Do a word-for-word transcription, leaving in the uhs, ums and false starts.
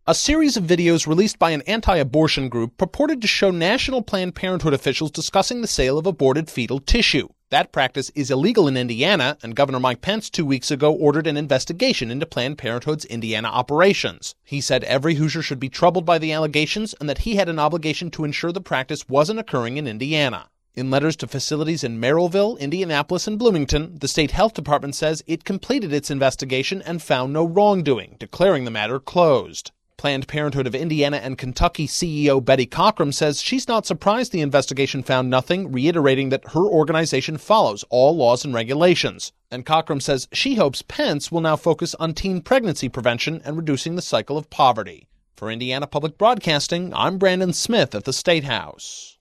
A series of videos released by an anti-abortion group purported to show national Planned Parenthood officials discussing the sale of aborted fetal tissue. That practice is illegal in Indiana, and Governor Mike Pence two weeks ago ordered an investigation into Planned Parenthood's Indiana operations. He said every Hoosier should be troubled by the allegations and that he had an obligation to ensure the practice wasn't occurring in Indiana. In letters to facilities in Merrillville, Indianapolis, and Bloomington, the state health department says it completed its investigation and found no wrongdoing, declaring the matter closed. Planned Parenthood of Indiana and Kentucky C E O Betty Cockrum says she's not surprised the investigation found nothing, reiterating that her organization follows all laws and regulations. And Cockrum says she hopes Pence will now focus on teen pregnancy prevention and reducing the cycle of poverty. For Indiana Public Broadcasting, I'm Brandon Smith at the State House.